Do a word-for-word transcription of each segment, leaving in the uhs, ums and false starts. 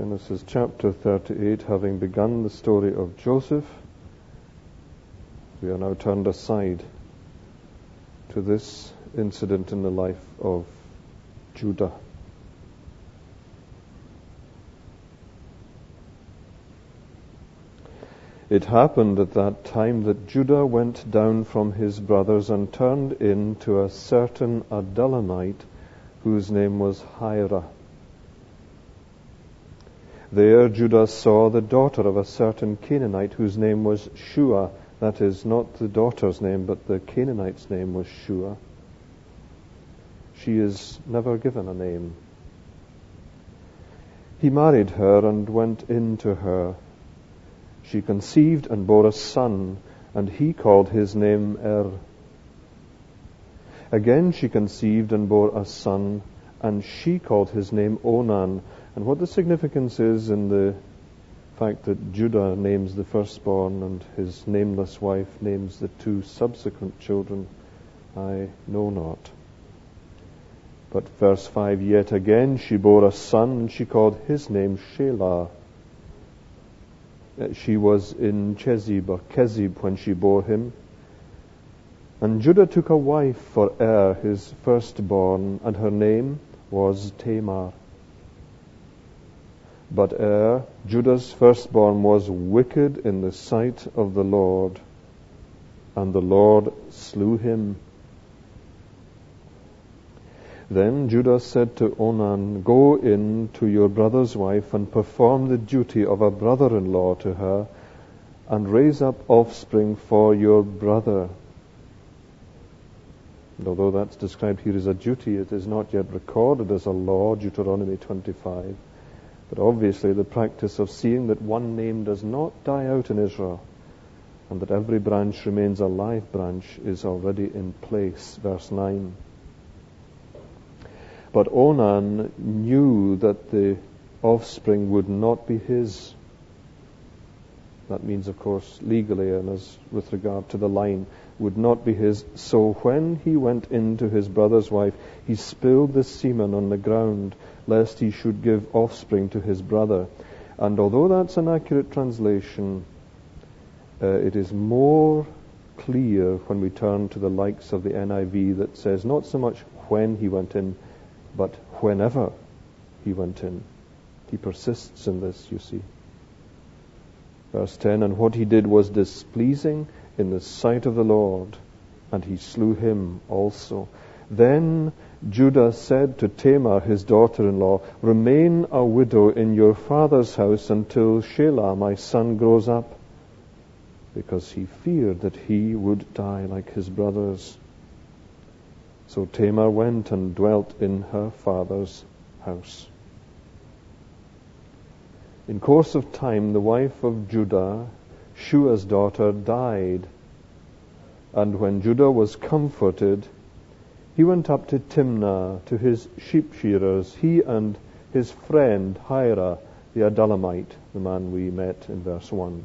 Genesis chapter thirty-eight, having begun the story of Joseph, we are now turned aside to this incident in the life of Judah. It happened at that time that Judah went down from his brothers and turned in to a certain Adullamite whose name was Hira. There Judah saw the daughter of a certain Canaanite whose name was Shua. That is, not the daughter's name, but the Canaanite's name was Shua. She is never given a name. He married her and went in to her. She conceived and bore a son, and he called his name Er. Again she conceived and bore a son, and she called his name Onan. And what the significance is in the fact that Judah names the firstborn and his nameless wife names the two subsequent children, I know not. But verse five, yet again she bore a son, and she called his name Shelah. She was in Chezib or Kezib when she bore him. And Judah took a wife for Er, his firstborn, and her name was Tamar. But Er, Judah's firstborn, was wicked in the sight of the Lord, and the Lord slew him. Then Judah said to Onan, go in to your brother's wife and perform the duty of a brother-in-law to her, and raise up offspring for your brother. And although that's described here as a duty, it is not yet recorded as a law, Deuteronomy twenty-five. But obviously the practice of seeing that one name does not die out in Israel, and that every branch remains a live branch, is already in place. Verse nine. But Onan knew that the offspring would not be his. That means, of course, legally, and as with regard to the line, would not be his. So when he went in to his brother's wife, he spilled the semen on the ground, lest he should give offspring to his brother. And although that's an accurate translation, uh, it is more clear when we turn to the likes of the N I V that says not so much when he went in, but whenever he went in. He persists in this, you see. Verse ten, and what he did was displeasing in the sight of the Lord, and he slew him also. Then Judah said to Tamar, his daughter-in-law, remain a widow in your father's house until Shelah, my son, grows up, because he feared that he would die like his brothers. So Tamar went and dwelt in her father's house. In course of time, the wife of Judah, Shua's daughter, died. And when Judah was comforted, he went up to Timnah, to his sheep shearers, he and his friend Hira, the Adullamite, the man we met in verse one.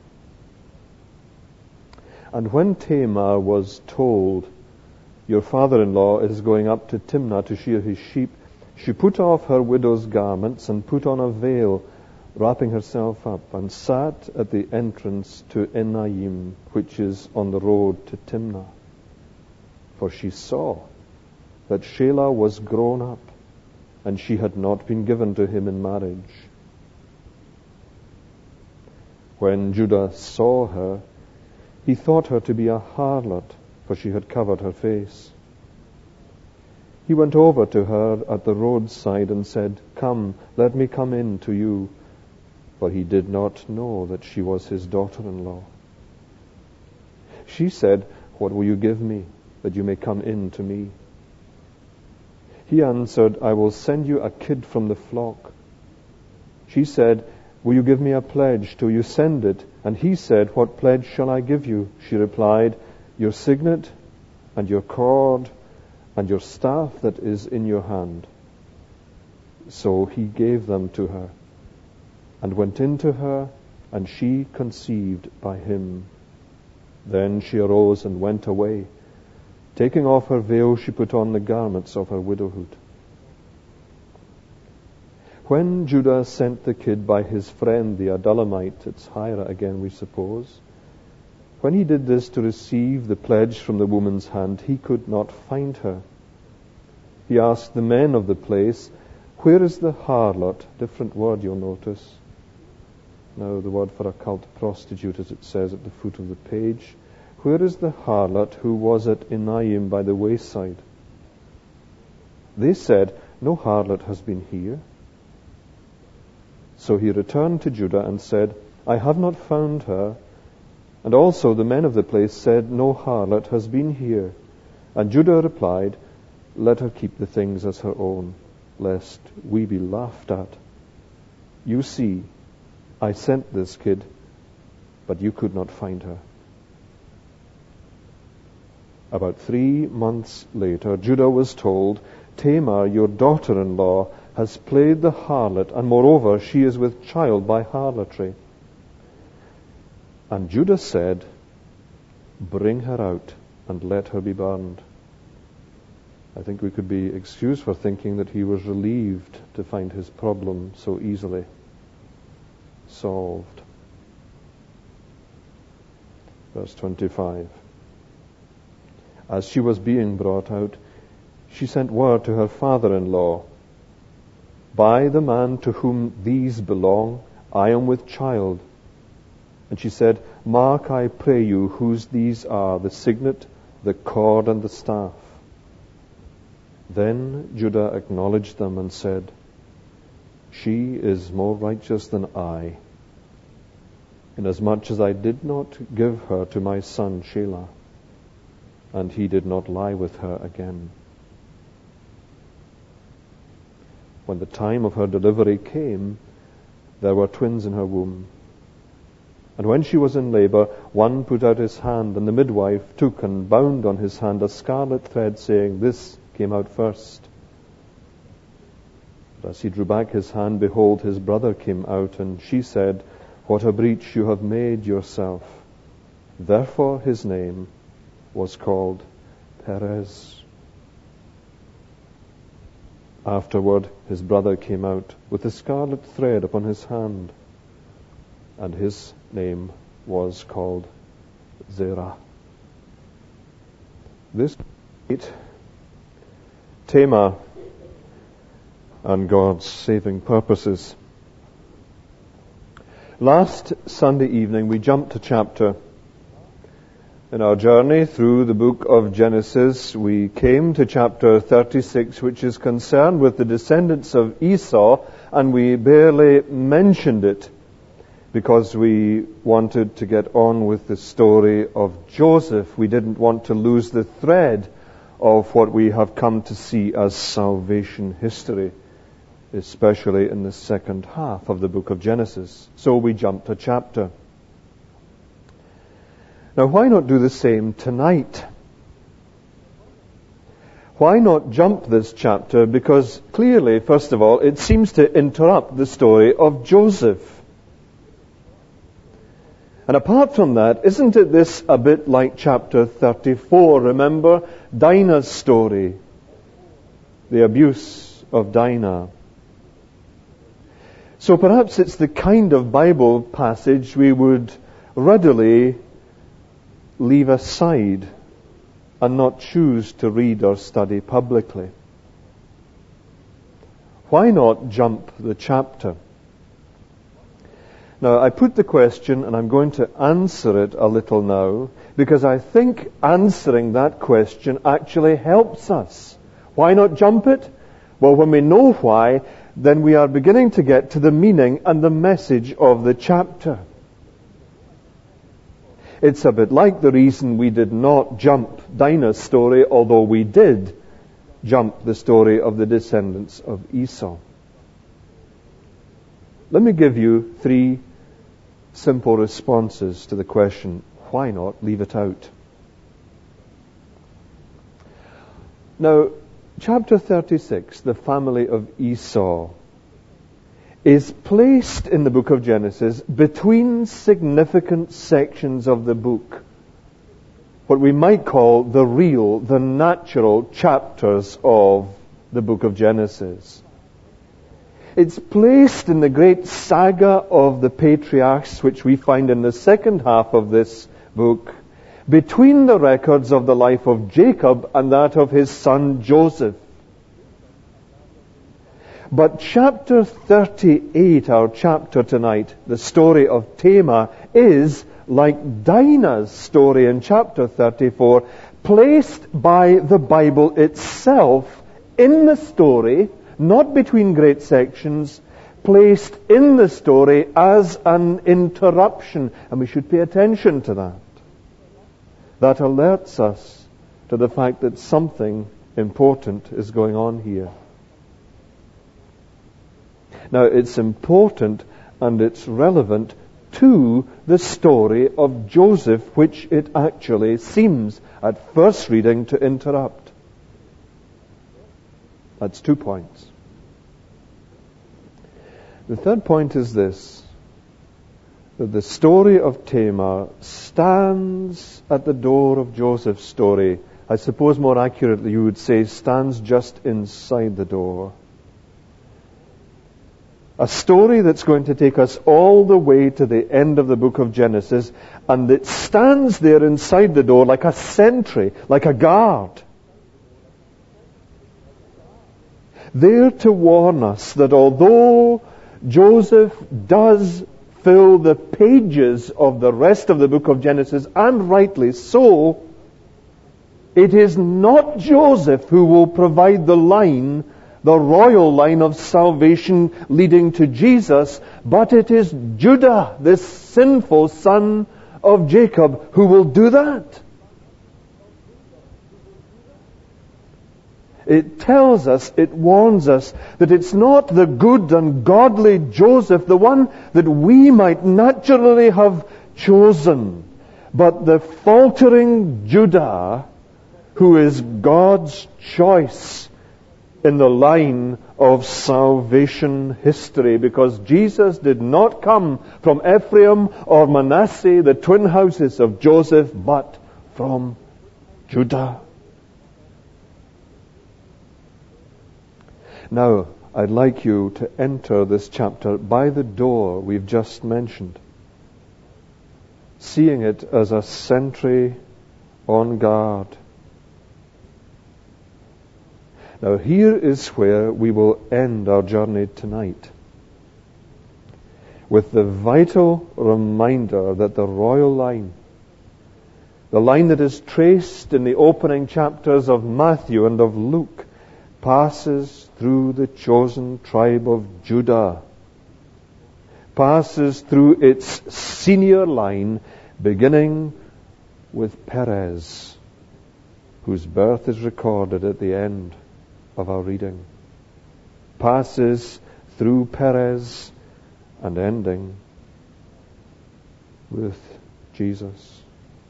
And when Tamar was told, your father-in-law is going up to Timnah to shear his sheep, she put off her widow's garments and put on a veil, wrapping herself up, and sat at the entrance to Enayim, which is on the road to Timnah. For she saw that Shelah was grown up, and she had not been given to him in marriage. When Judah saw her, he thought her to be a harlot, for she had covered her face. He went over to her at the roadside and said, come, let me come in to you. For he did not know that she was his daughter-in-law. She said, what will you give me, that you may come in to me? He answered, I will send you a kid from the flock. She said, will you give me a pledge till you send it? And he said, what pledge shall I give you? She replied, your signet and your cord and your staff that is in your hand. So he gave them to her, and went in to her, and she conceived by him. Then she arose and went away. Taking off her veil, she put on the garments of her widowhood. When Judah sent the kid by his friend the Adullamite, it's Hira again we suppose, when he did this to receive the pledge from the woman's hand, he could not find her. He asked the men of the place, "Where is the harlot?" Different word, you'll notice. Now the word for a cult prostitute, as it says at the foot of the page. "Where is the harlot who was at Enaim by the wayside?" They said, "No harlot has been here." So he returned to Judah and said, "I have not found her." And also the men of the place said, "No harlot has been here." And Judah replied, "Let her keep the things as her own, lest we be laughed at. You see, I sent this kid, but you could not find her." About three months later, Judah was told, "Tamar, your daughter-in-law, has played the harlot, and moreover, she is with child by harlotry." And Judah said, "Bring her out and let her be burned." I think we could be excused for thinking that he was relieved to find his problem so easily solved. Verse twenty-five. As she was being brought out, she sent word to her father-in-law, "By the man to whom these belong, I am with child." And she said, "Mark, I pray you, whose these are, the signet, the cord, and the staff." Then Judah acknowledged them and said, "She is more righteous than I, inasmuch as I did not give her to my son Shelah, and he did not lie with her again." When the time of her delivery came, there were twins in her womb. And when she was in labor, one put out his hand, and the midwife took and bound on his hand a scarlet thread, saying, "This came out first." But as he drew back his hand, behold, his brother came out, and she said, "What a breach you have made yourself." Therefore his name was called Perez. Afterward his brother came out with the scarlet thread upon his hand, and his name was called Zerah. This is Tamar and God's saving purposes. Last Sunday evening we jumped to chapter. In our journey through the book of Genesis, we came to chapter thirty-six, which is concerned with the descendants of Esau, and we barely mentioned it because we wanted to get on with the story of Joseph. We didn't want to lose the thread of what we have come to see as salvation history, especially in the second half of the book of Genesis. So we jumped a chapter. Now, why not do the same tonight? Why not jump this chapter? Because clearly, first of all, it seems to interrupt the story of Joseph. And apart from that, isn't it this a bit like chapter thirty-four? Remember Dinah's story, the abuse of Dinah. So perhaps it's the kind of Bible passage we would readily leave aside and not choose to read or study publicly. Why not jump the chapter? Now, I put the question, and I'm going to answer it a little now, because I think answering that question actually helps us. Why not jump it? Well, when we know why, then we are beginning to get to the meaning and the message of the chapter. It's a bit like the reason we did not jump Dinah's story, although we did jump the story of the descendants of Esau. Let me give you three simple responses to the question, why not leave it out? Now, chapter thirty-six, the family of Esau, is placed in the book of Genesis between significant sections of the book, what we might call the real, the natural chapters of the book of Genesis. It's placed in the great saga of the patriarchs, which we find in the second half of this book, between the records of the life of Jacob and that of his son Joseph. But chapter thirty-eight, our chapter tonight, the story of Tamar, is like Dinah's story in chapter thirty-four, placed by the Bible itself in the story, not between great sections, placed in the story as an interruption. And we should pay attention to that. That alerts us to the fact that something important is going on here. Now, it's important and it's relevant to the story of Joseph, which it actually seems at first reading to interrupt. That's two points. The third point is this, that the story of Tamar stands at the door of Joseph's story. I suppose more accurately you would say stands just inside the door. A story that's going to take us all the way to the end of the book of Genesis, and it stands there inside the door like a sentry, like a guard, there to warn us that although Joseph does fill the pages of the rest of the book of Genesis, and rightly so, it is not Joseph who will provide the line, the royal line of salvation leading to Jesus, but it is Judah, this sinful son of Jacob, who will do that. It tells us, it warns us, that it's not the good and godly Joseph, the one that we might naturally have chosen, but the faltering Judah, who is God's choice in the line of salvation history, because Jesus did not come from Ephraim or Manasseh, the twin houses of Joseph, but from Judah. Now, I'd like you to enter this chapter by the door we've just mentioned, seeing it as a sentry on guard. Now, here is where we will end our journey tonight, with the vital reminder that the royal line, the line that is traced in the opening chapters of Matthew and of Luke, passes through the chosen tribe of Judah, passes through its senior line, beginning with Perez, whose birth is recorded at the end of our reading, passes through Perez and ending with Jesus.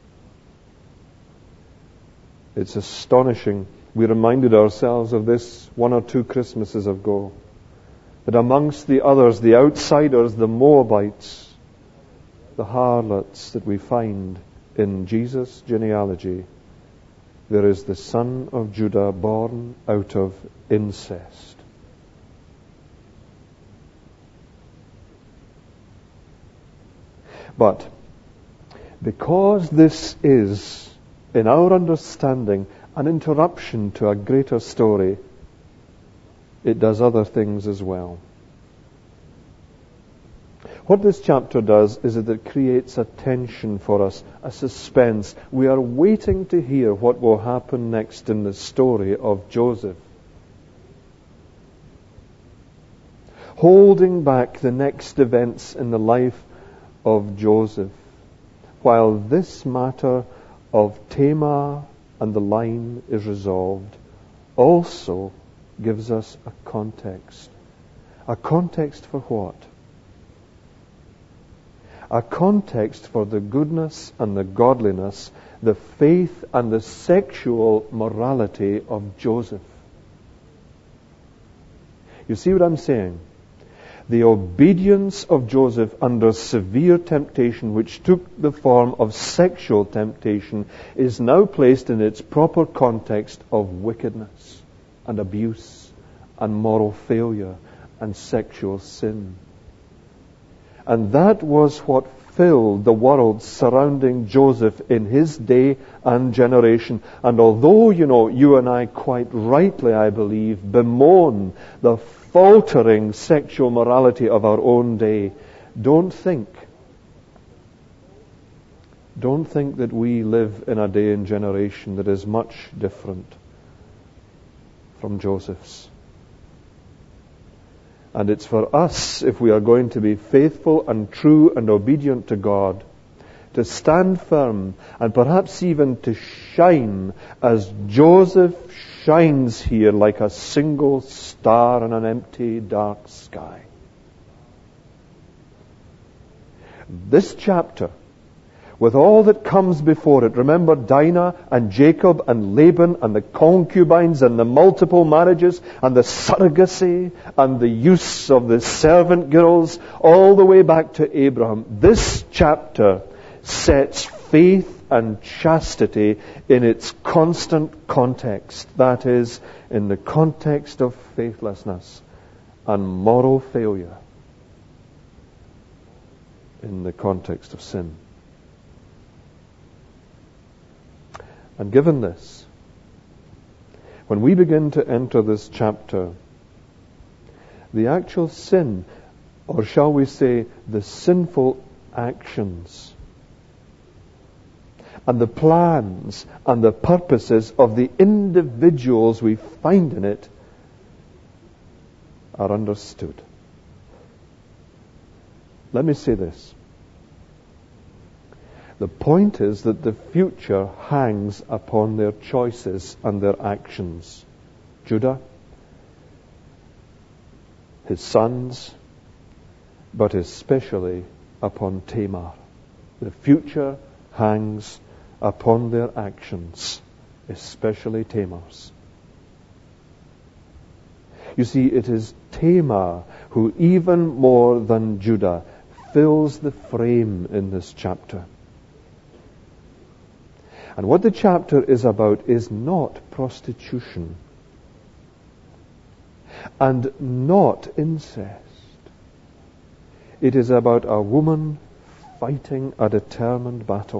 It's astonishing. We reminded ourselves of this one or two Christmases ago, that amongst the others, the outsiders, the Moabites, the harlots that we find in Jesus' genealogy, there is the son of Judah born out of incest. But because this is, in our understanding, an interruption to a greater story, it does other things as well. What this chapter does is that it creates a tension for us, a suspense. We are waiting to hear what will happen next in the story of Joseph, holding back the next events in the life of Joseph, while this matter of Tamar and the line is resolved, also gives us a context. A context for what? A context for the goodness and the godliness, the faith and the sexual morality of Joseph. You see what I'm saying? The obedience of Joseph under severe temptation, which took the form of sexual temptation, is now placed in its proper context of wickedness and abuse and moral failure and sexual sin. And that was what filled the world surrounding Joseph in his day and generation. And although, you know, you and I quite rightly, I believe, bemoan the faltering sexual morality of our own day, don't think, don't think that we live in a day and generation that is much different from Joseph's. And it's for us, if we are going to be faithful and true and obedient to God, to stand firm and perhaps even to shine as Joseph shines here like a single star in an empty, dark sky. This chapter, with all that comes before it, remember Dinah and Jacob and Laban and the concubines and the multiple marriages and the surrogacy and the use of the servant girls all the way back to Abraham. This chapter sets faith and chastity in its constant context. That is, in the context of faithlessness and moral failure, in the context of sin. And given this, when we begin to enter this chapter, the actual sin, or shall we say, the sinful actions, and the plans and the purposes of the individuals we find in it are understood. Let me say this. The point is that the future hangs upon their choices and their actions. Judah, his sons, but especially upon Tamar. The future hangs upon their actions, especially Tamar's. You see, it is Tamar who, even more than Judah, fills the frame in this chapter. And what the chapter is about is not prostitution and not incest. It is about a woman fighting a determined battle.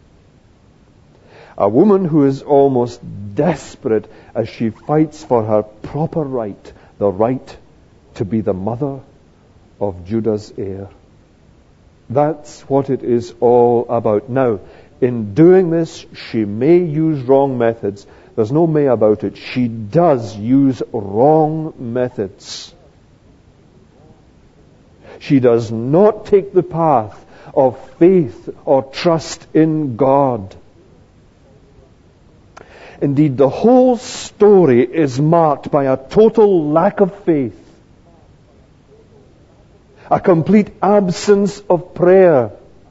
A woman who is almost desperate as she fights for her proper right, the right to be the mother of Judah's heir. That's what it is all about. Now, in doing this, she may use wrong methods. There's no may about it. She does use wrong methods. She does not take the path of faith or trust in God. Indeed, the whole story is marked by a total lack of faith, a complete absence of prayer,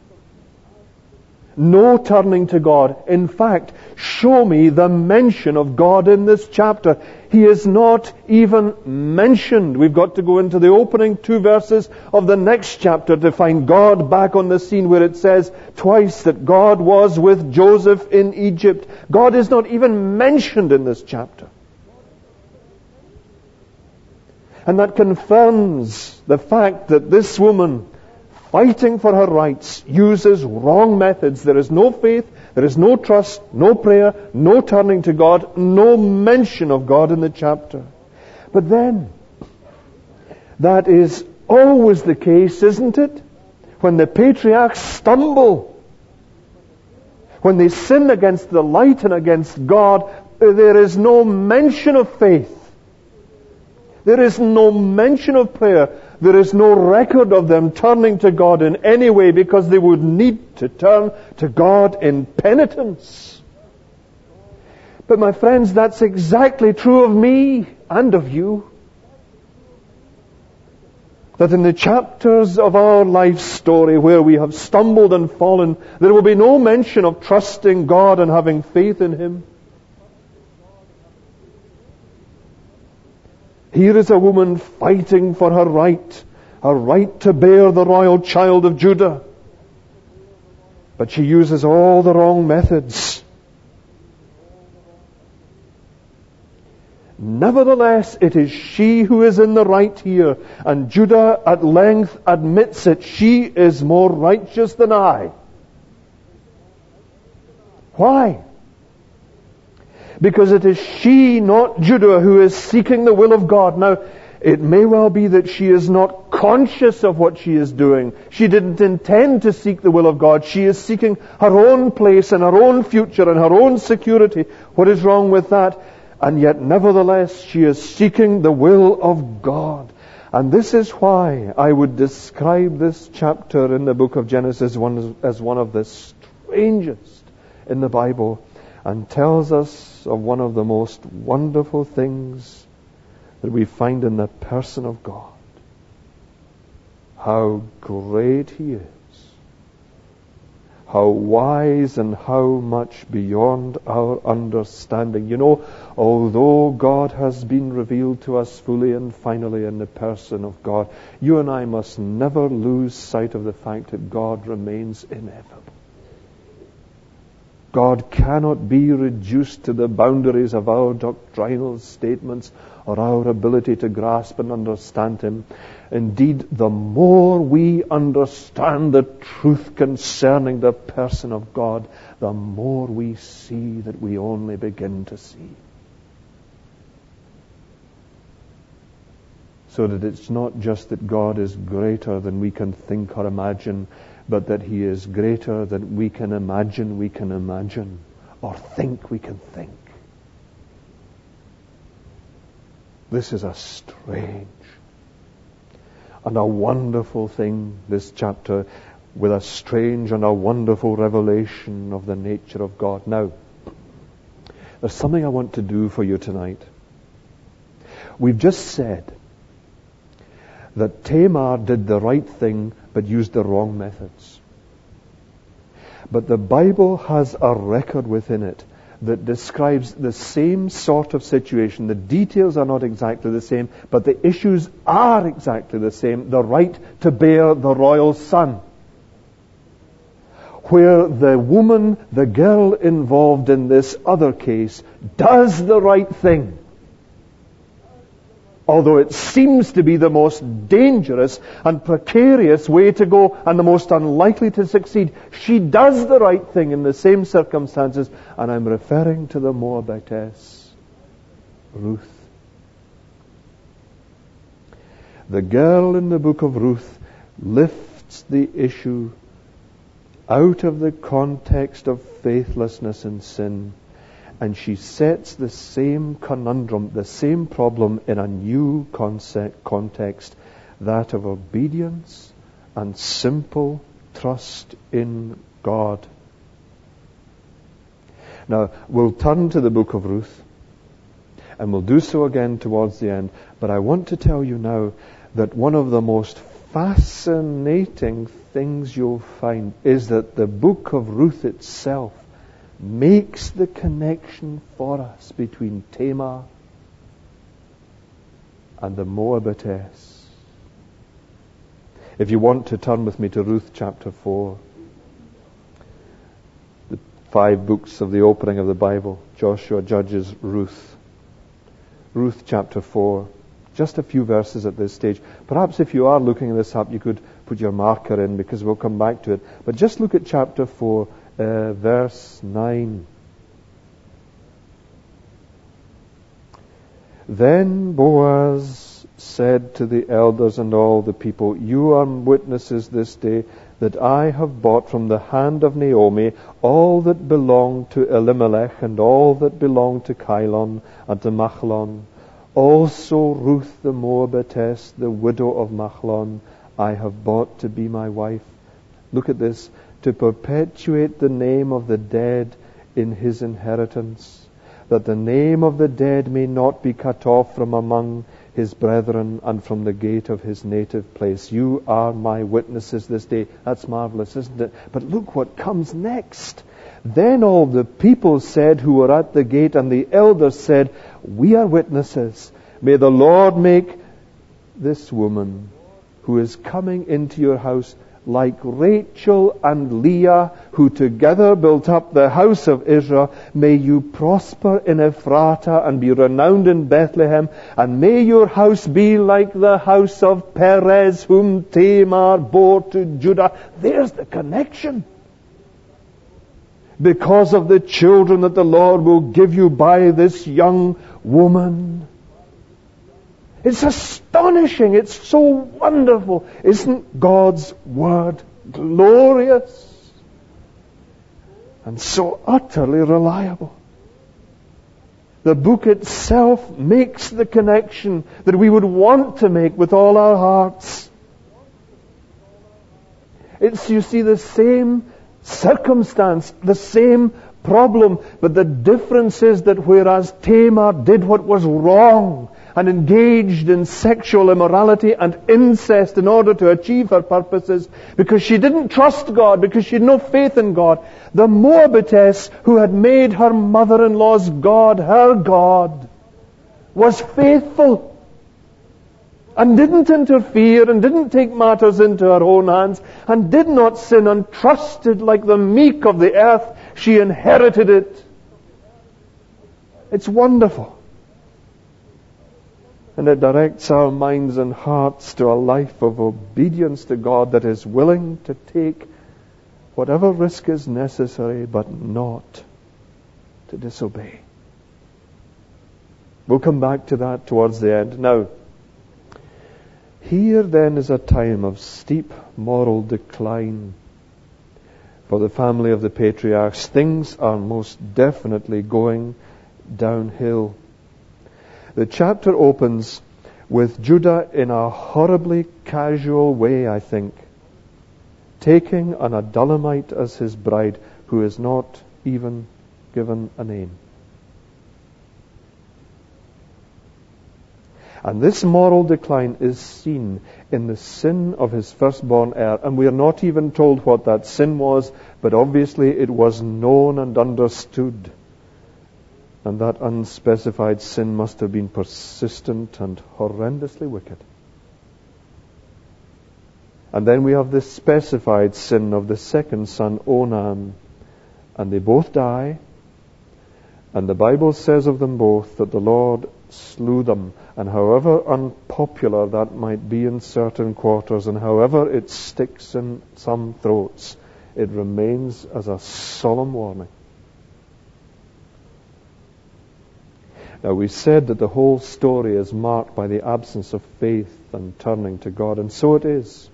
no turning to God. In fact, show me the mention of God in this chapter. He is not even mentioned. We've got to go into the opening two verses of the next chapter to find God back on the scene, where it says twice that God was with Joseph in Egypt. God is not even mentioned in this chapter. And that confirms the fact that this woman, fighting for her rights, uses wrong methods. There is no faith, there is no trust, no prayer, no turning to God, no mention of God in the chapter. But then, that is always the case, isn't it? When the patriarchs stumble, when they sin against the light and against God, there is no mention of faith. There is no mention of prayer. There is no record of them turning to God in any way, because they would need to turn to God in penitence. But my friends, that's exactly true of me and of you. That in the chapters of our life story where we have stumbled and fallen, there will be no mention of trusting God and having faith in Him. Here is a woman fighting for her right, her right to bear the royal child of Judah. But she uses all the wrong methods. Nevertheless, it is she who is in the right here, and Judah at length admits it. She is more righteous than I. Why? Because it is she, not Judah, who is seeking the will of God. Now, it may well be that she is not conscious of what she is doing. She didn't intend to seek the will of God. She is seeking her own place and her own future and her own security. What is wrong with that? And yet, nevertheless, she is seeking the will of God. And this is why I would describe this chapter in the book of Genesis as one of the strangest in the Bible, and tells us of one of the most wonderful things that we find in the person of God. How great He is. How wise and how much beyond our understanding. You know, although God has been revealed to us fully and finally in the person of God, you and I must never lose sight of the fact that God remains ineffable. God cannot be reduced to the boundaries of our doctrinal statements or our ability to grasp and understand Him. Indeed, the more we understand the truth concerning the person of God, the more we see that we only begin to see. So that it's not just that God is greater than we can think or imagine, but that He is greater than we can imagine we can imagine, or think we can think. This is a strange and a wonderful thing, this chapter, with a strange and a wonderful revelation of the nature of God. Now, there's something I want to do for you tonight. We've just said that Tamar did the right thing but used the wrong methods. But the Bible has a record within it that describes the same sort of situation. The details are not exactly the same, but the issues are exactly the same. The right to bear the royal son. Where the woman, the girl involved in this other case, does the right thing. Although it seems to be the most dangerous and precarious way to go and the most unlikely to succeed, she does the right thing in the same circumstances. And I'm referring to the Moabitess, Ruth. The girl in the book of Ruth lifts the issue out of the context of faithlessness and sin, and she sets the same conundrum, the same problem in a new concept, context, that of obedience and simple trust in God. Now, we'll turn to the book of Ruth, and we'll do so again towards the end, but I want to tell you now that one of the most fascinating things you'll find is that the book of Ruth itself makes the connection for us between Tamar and the Moabitess. If you want to turn with me to Ruth chapter four, the five books of the opening of the Bible, Joshua, Judges, Ruth. Ruth chapter four, just a few verses at this stage. Perhaps if you are looking this up, you could put your marker in because we'll come back to it. But just look at chapter four, Uh, verse nine. Then Boaz said to the elders and all the people, "You are witnesses this day that I have bought from the hand of Naomi all that belonged to Elimelech and all that belonged to Chilon and to Machlon. Also Ruth the Moabitess, the widow of Machlon, I have bought to be my wife." Look at this. "To perpetuate the name of the dead in his inheritance, that the name of the dead may not be cut off from among his brethren and from the gate of his native place. You are my witnesses this day." That's marvelous, isn't it? But look what comes next. "Then all the people said who were at the gate, and the elders said, 'We are witnesses. May the Lord make this woman who is coming into your house like Rachel and Leah, who together built up the house of Israel. May you prosper in Ephrata and be renowned in Bethlehem, and may your house be like the house of Perez, whom Tamar bore to Judah. There's the connection. Because of the children that the Lord will give you by this young woman. It's astonishing. It's so wonderful. Isn't God's Word glorious? And so utterly reliable. The book itself makes the connection that we would want to make with all our hearts. It's, you see, the same circumstance, the same problem, but the difference is that whereas Tamar did what was wrong, and engaged in sexual immorality and incest in order to achieve her purposes, because she didn't trust God, because she had no faith in God, the Moabitess, who had made her mother-in-law's God her God, was faithful and didn't interfere and didn't take matters into her own hands and did not sin and trusted like the meek of the earth. She inherited it. It's wonderful. And it directs our minds and hearts to a life of obedience to God that is willing to take whatever risk is necessary, but not to disobey. We'll come back to that towards the end. Now, here then is a time of steep moral decline for the family of the patriarchs. Things are most definitely going downhill. The chapter opens with Judah in a horribly casual way, I think, taking an Adullamite as his bride who is not even given a name. And this moral decline is seen in the sin of his firstborn heir. And we are not even told what that sin was, but obviously it was known and understood. And that unspecified sin must have been persistent and horrendously wicked. And then we have the specified sin of the second son, Onan. And they both die. And the Bible says of them both that the Lord slew them. And however unpopular that might be in certain quarters, and however it sticks in some throats, it remains as a solemn warning. Now, we said that the whole story is marked by the absence of faith and turning to God, and so it is.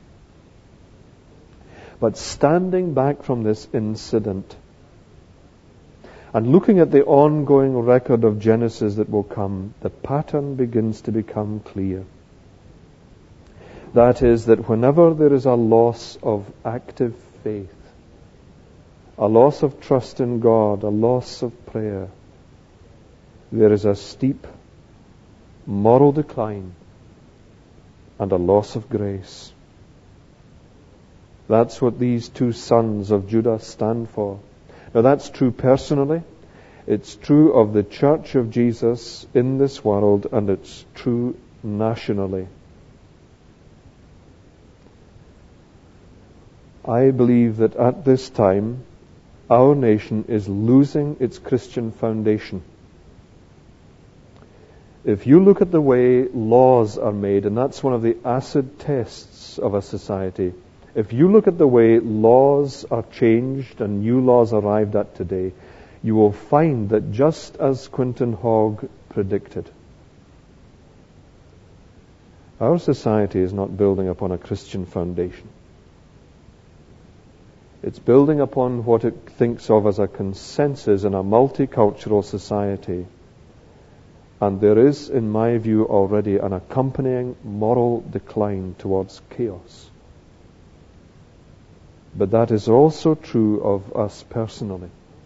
But standing back from this incident and looking at the ongoing record of Genesis that will come, the pattern begins to become clear. That is, that whenever there is a loss of active faith, a loss of trust in God, a loss of prayer, there is a steep moral decline and a loss of grace. That's what these two sons of Judah stand for. Now that's true personally, it's true of the Church of Jesus in this world, and it's true nationally. I believe that at this time, our nation is losing its Christian foundation. If you look at the way laws are made, and that's one of the acid tests of a society, if you look at the way laws are changed and new laws arrived at today, you will find that just as Quinton Hogg predicted, our society is not building upon a Christian foundation. It's building upon what it thinks of as a consensus in a multicultural society. And there is, in my view, already an accompanying moral decline towards chaos. But that is also true of us personally.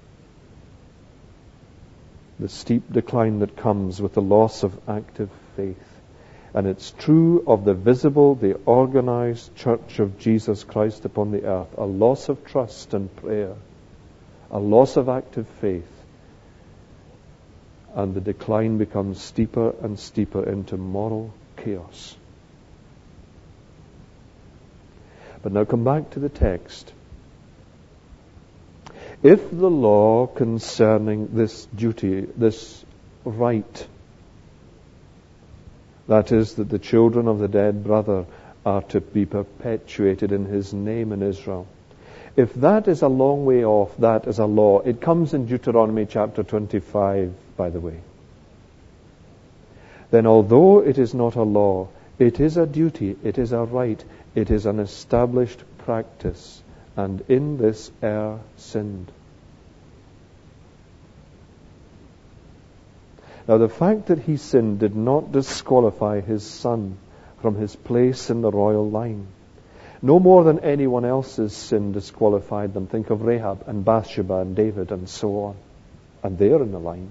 The steep decline that comes with the loss of active faith. And it's true of the visible, the organized Church of Jesus Christ upon the earth. A loss of trust and prayer. A loss of active faith. And the decline becomes steeper and steeper into moral chaos. But now come back to the text. If the law concerning this duty, this right, that is, that the children of the dead brother are to be perpetuated in his name in Israel, if that is a long way off, that is a law. It comes in Deuteronomy chapter twenty-five, by the way. Then although it is not a law, it is a duty, it is a right, it is an established practice, and in this Er sinned. Now the fact that he sinned did not disqualify his son from his place in the royal line. No more than anyone else's sin disqualified them. Think of Rahab and Bathsheba and David and so on. And they're in the line.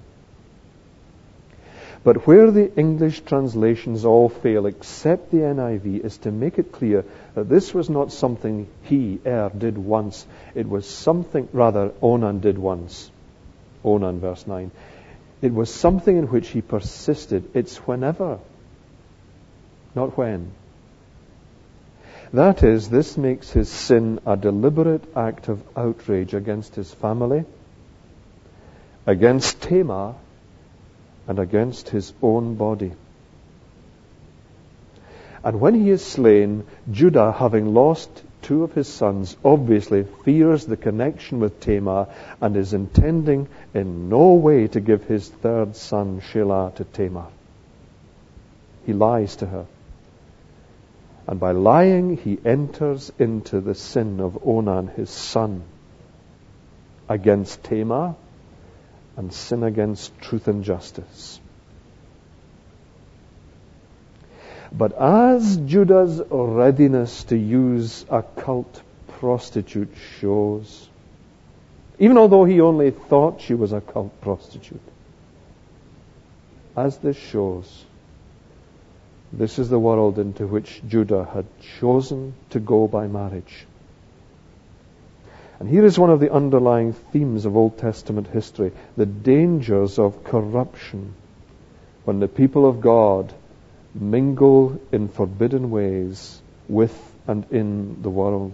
But where the English translations all fail, except the N I V, is to make it clear that this was not something he, Er, did once. It was something, rather, Onan did once. Onan, verse nine. It was something in which he persisted. It's whenever, not when. That is, this makes his sin a deliberate act of outrage against his family, against Tamar, and against his own body. And when he is slain, Judah, having lost two of his sons, obviously fears the connection with Tamar and is intending in no way to give his third son, Shelah, to Tamar. He lies to her. And by lying, he enters into the sin of Onan, his son, against Tamar, and sin against truth and justice. But as Judah's readiness to use a cult prostitute shows, even although he only thought she was a cult prostitute, as this shows, this is the world into which Judah had chosen to go by marriage. And here is one of the underlying themes of Old Testament history, the dangers of corruption when the people of God mingle in forbidden ways with and in the world.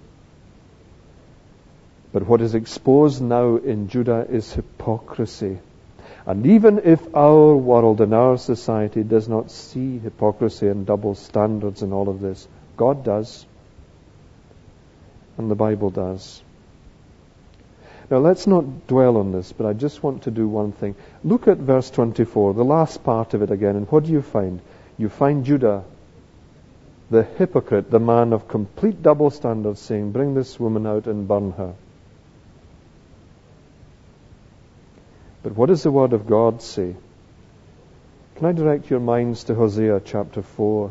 But what is exposed now in Judah is hypocrisy. And even if our world and our society does not see hypocrisy and double standards in all of this, God does. And the Bible does. Now let's not dwell on this, but I just want to do one thing. Look at verse twenty-four, the last part of it again, and what do you find? You find Judah, the hypocrite, the man of complete double standards, saying, "Bring this woman out and burn her." But what does the Word of God say? Can I direct your minds to Hosea chapter four?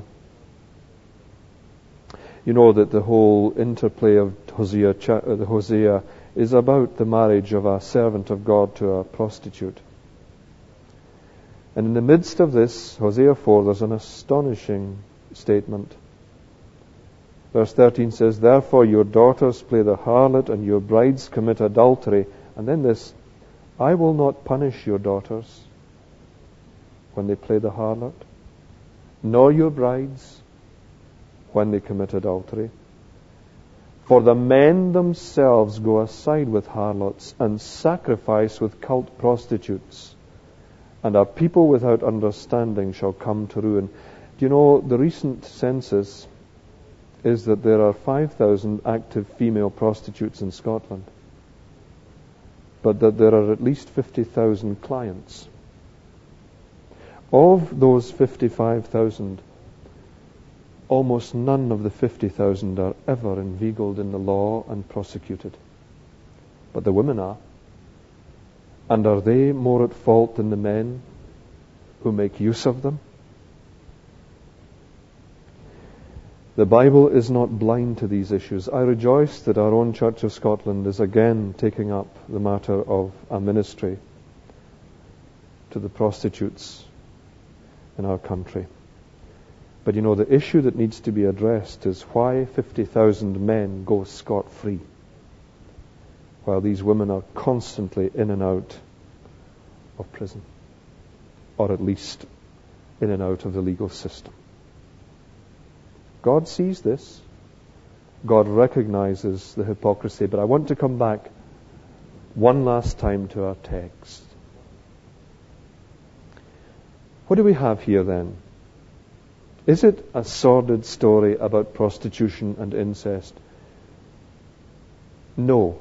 You know that the whole interplay of Hosea, the Hosea is about the marriage of a servant of God to a prostitute. And in the midst of this, Hosea four, there's an astonishing statement. Verse thirteen says, "Therefore your daughters play the harlot and your brides commit adultery." And then this, "I will not punish your daughters when they play the harlot, nor your brides when they commit adultery. For the men themselves go aside with harlots and sacrifice with cult prostitutes, and a people without understanding shall come to ruin." Do you know, the recent census is that there are five thousand active female prostitutes in Scotland, but that there are at least fifty thousand clients. Of those fifty-five thousand, almost none of the fifty thousand are ever inveigled in the law and prosecuted. But the women are. And are they more at fault than the men who make use of them? The Bible is not blind to these issues. I rejoice that our own Church of Scotland is again taking up the matter of a ministry to the prostitutes in our country. But you know, the issue that needs to be addressed is why fifty thousand men go scot-free, while these women are constantly in and out of prison, or at least in and out of the legal system. God sees this. God recognizes the hypocrisy. But I want to come back one last time to our text. What do we have here then? Is it a sordid story about prostitution and incest? No.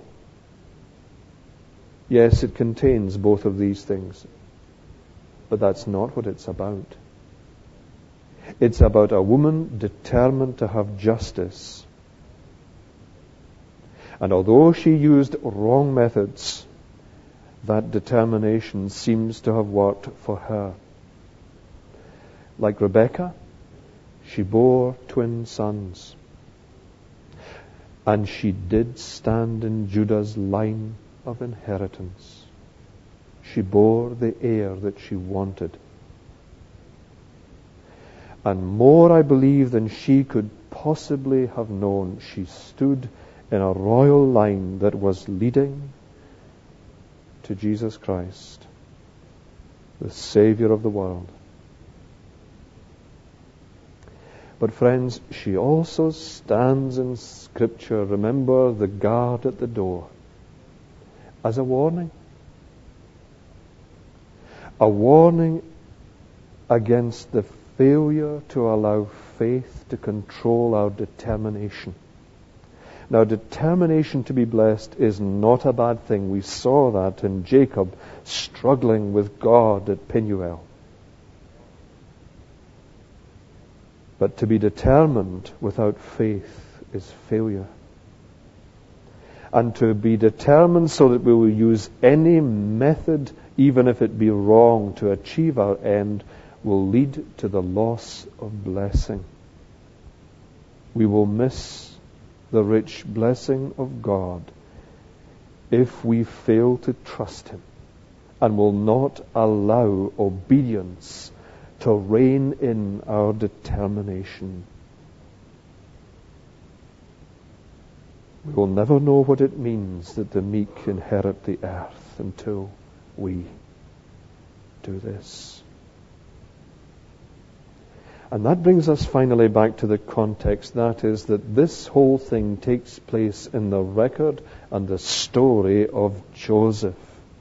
Yes, it contains both of these things. But that's not what it's about. It's about a woman determined to have justice. And although she used wrong methods, that determination seems to have worked for her. Like Rebekah, she bore twin sons. And she did stand in Judah's line of inheritance. She bore the heir that she wanted. And more, I believe, than she could possibly have known, she stood in a royal line that was leading to Jesus Christ, the Savior of the world. But friends, she also stands in Scripture, remember, the guard at the door, as a warning. A warning against the failure to allow faith to control our determination. Now, determination to be blessed is not a bad thing. We saw that in Jacob struggling with God at Penuel. But to be determined without faith is failure. And to be determined so that we will use any method, even if it be wrong, to achieve our end, will lead to the loss of blessing. We will miss the rich blessing of God if we fail to trust Him and will not allow obedience to rein in our determination. We will never know what it means that the meek inherit the earth until we do this. And that brings us finally back to the context. That is that this whole thing takes place in the record and the story of Joseph.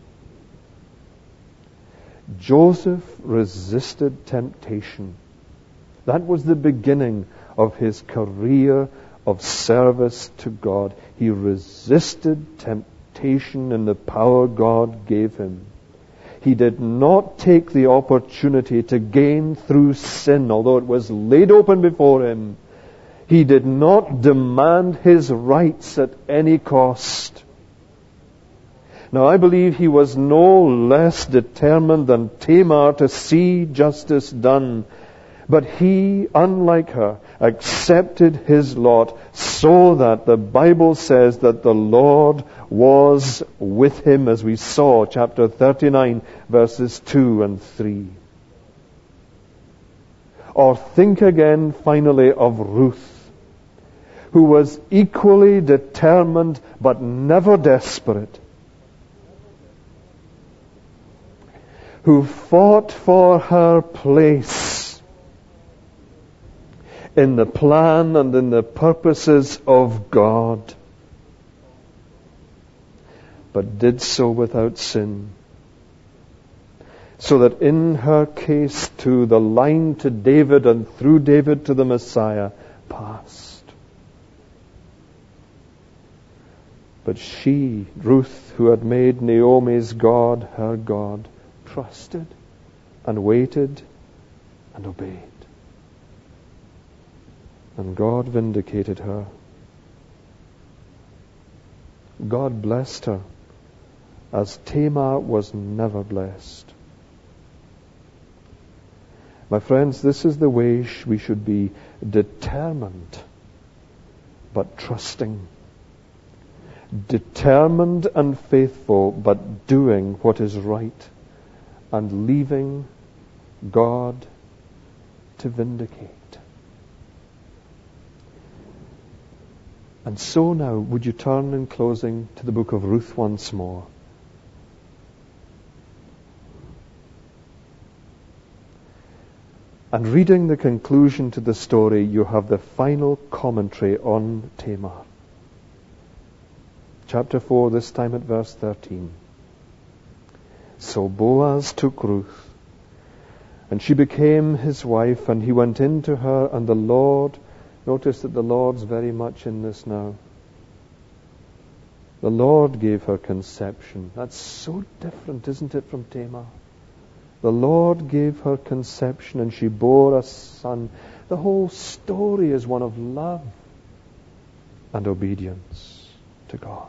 Joseph resisted temptation. That was the beginning of his career of service to God. He resisted temptation in the power God gave him. He did not take the opportunity to gain through sin, although it was laid open before him. He did not demand his rights at any cost. Now, I believe he was no less determined than Tamar to see justice done. But he, unlike her, accepted his lot so that the Bible says that the Lord was with him, as we saw, chapter thirty-nine, verses two and three. Or think again, finally, of Ruth, who was equally determined but never desperate, who fought for her place in the plan and in the purposes of God, but did so without sin. So that in her case too, the line to David and through David to the Messiah passed. But she, Ruth, who had made Naomi's God her God, trusted and waited and obeyed. And God vindicated her. God blessed her as Tamar was never blessed. My friends, this is the way we should be: determined but trusting. Determined and faithful but doing what is right, and leaving God to vindicate. And so now, would you turn in closing to the book of Ruth once more? And reading the conclusion to the story, you have the final commentary on Tamar. Chapter four, this time at verse thirteen. So Boaz took Ruth, and she became his wife, and he went in to her, and the Lord, notice that the Lord's very much in this now. The Lord gave her conception. That's so different, isn't it, from Tamar? The Lord gave her conception, and she bore a son. The whole story is one of love and obedience to God.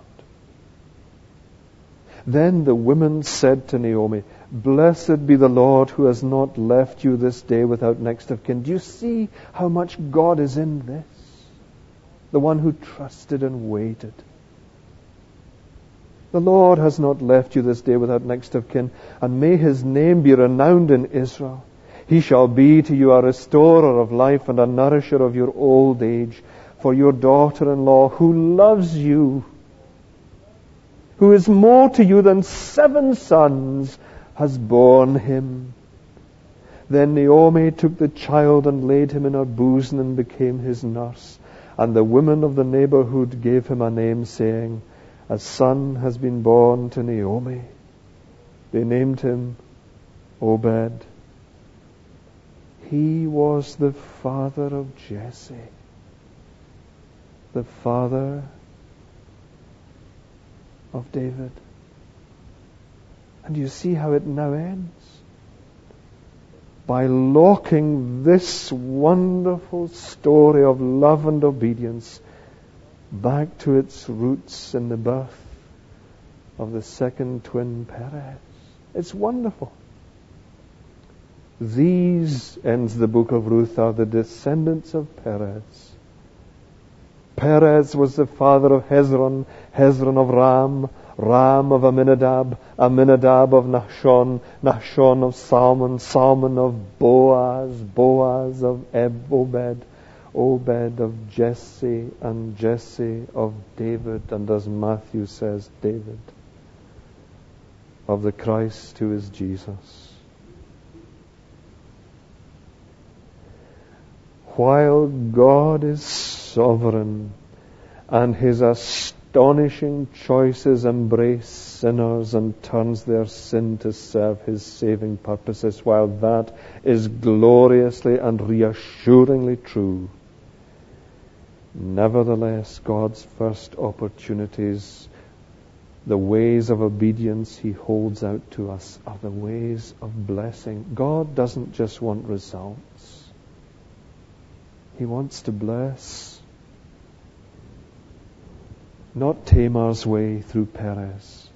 Then the women said to Naomi, "Blessed be the Lord who has not left you this day without next of kin." Do you see how much God is in this? The one who trusted and waited. The Lord has not left you this day without next of kin, and may his name be renowned in Israel. He shall be to you a restorer of life and a nourisher of your old age. For your daughter-in-law, who loves you, who is more to you than seven sons, has borne him. Then Naomi took the child and laid him in her bosom and became his nurse. And the women of the neighborhood gave him a name, saying, "A son has been born to Naomi." They named him Obed. He was the father of Jesse, the father of David. And you see how it now ends? By locking this wonderful story of love and obedience back to its roots in the birth of the second twin Perez. It's wonderful. These, ends the book of Ruth, are the descendants of Perez. Perez was the father of Hezron, Hezron of Ram, Ram of Aminadab, Aminadab of Nahshon, Nahshon of Salmon, Salmon of Boaz, Boaz of Obed, Obed of Jesse, and Jesse of David, and as Matthew says, David, of the Christ who is Jesus. While God is sovereign and his astonishing choices embrace sinners and turns their sin to serve his saving purposes, while that is gloriously and reassuringly true, nevertheless, God's first opportunities, the ways of obedience he holds out to us, are the ways of blessing. God doesn't just want results. He wants to bless. Not Tamar's way through Perez,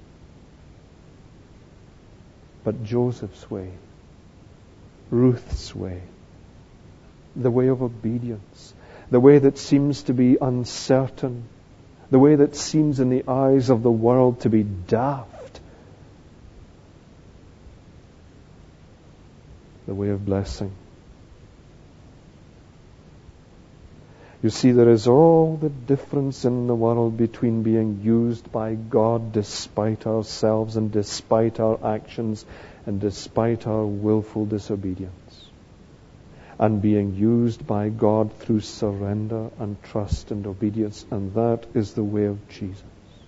but Joseph's way, Ruth's way, the way of obedience, the way that seems to be uncertain, the way that seems in the eyes of the world to be daft, the way of blessing. You see, there is all the difference in the world between being used by God despite ourselves and despite our actions and despite our willful disobedience, and being used by God through surrender and trust and obedience. And that is the way of Jesus.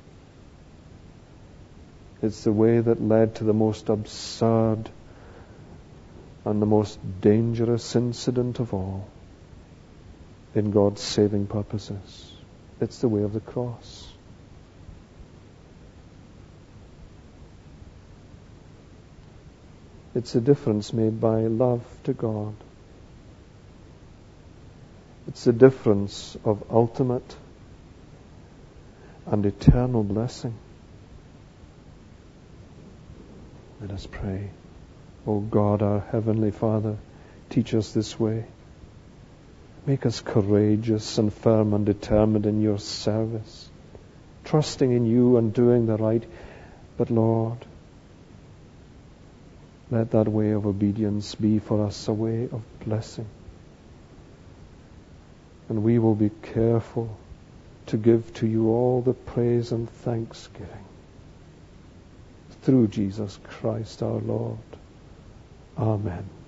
It's the way that led to the most absurd and the most dangerous incident of all in God's saving purposes. It's the way of the cross. It's a difference made by love to God. It's a difference of ultimate and eternal blessing. Let us pray. O God, our Heavenly Father, teach us this way. Make us courageous and firm and determined in your service, trusting in you and doing the right. But Lord, let that way of obedience be for us a way of blessing. And we will be careful to give to you all the praise and thanksgiving. Through Jesus Christ our Lord. Amen.